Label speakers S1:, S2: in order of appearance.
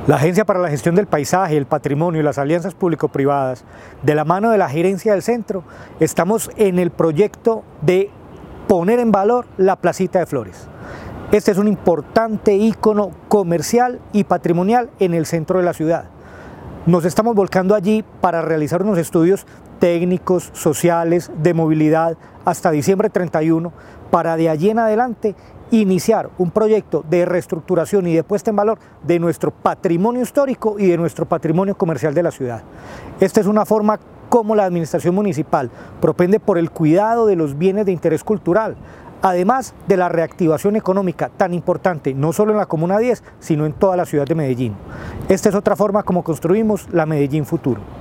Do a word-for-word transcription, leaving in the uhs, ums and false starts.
S1: La Agencia para la Gestión del Paisaje, el Patrimonio y las Alianzas Público-Privadas, de la mano de la gerencia del centro, estamos en el proyecto de poner en valor la Placita de Flores. Este es un importante ícono comercial y patrimonial en el centro de la ciudad. Nos estamos volcando allí para realizar unos estudios técnicos, sociales, de movilidad, hasta diciembre treinta y uno, para de allí en adelante iniciar un proyecto de reestructuración y de puesta en valor de nuestro patrimonio histórico y de nuestro patrimonio comercial de la ciudad. Esta es una forma como la administración municipal propende por el cuidado de los bienes de interés cultural, además de la reactivación económica tan importante, no solo en la Comuna diez, sino en toda la ciudad de Medellín. Esta es otra forma como construimos la Medellín futuro.